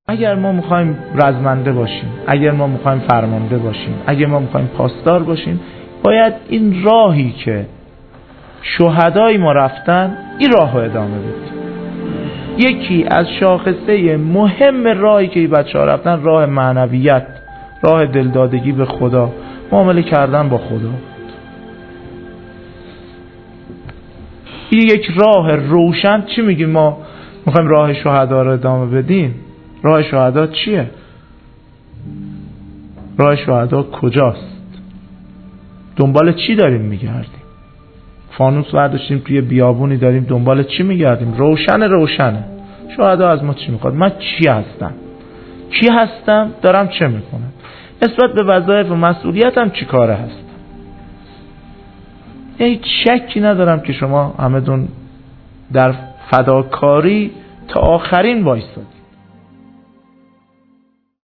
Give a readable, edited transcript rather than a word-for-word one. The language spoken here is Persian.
اگر ما میخوایم رزمنده باشیم، اگر ما میخوایم فرمانده باشیم، اگر ما میخوایم پاسدار باشیم، باید این راهی که شهدای ما رفتن این راه رو ادامه بدیم. یکی از شاخصه مهم راهی که این بچه ها رفتن راه معنویت، راه دلدادگی به خدا، معامله کردن با خدا. این یک راه روشن. چی میگیم ما میخوایم راه شهدا رو ادامه بدیم؟ راه شهدا چیه؟ راه شهدا کجاست؟ دنبال چی داریم میگردیم؟ فانوس برداشتیم توی بیابونی داریم دنبال چی میگردیم؟ روشنه. شهدا از ما چی میخواد؟ من چی هستم؟ دارم چه میکنم؟ نسبت به وظایف و مسئولیتم چی کاره هستم؟ هیچ شکی ندارم که شما همه دون در فداکاری تا آخرین وایسادید.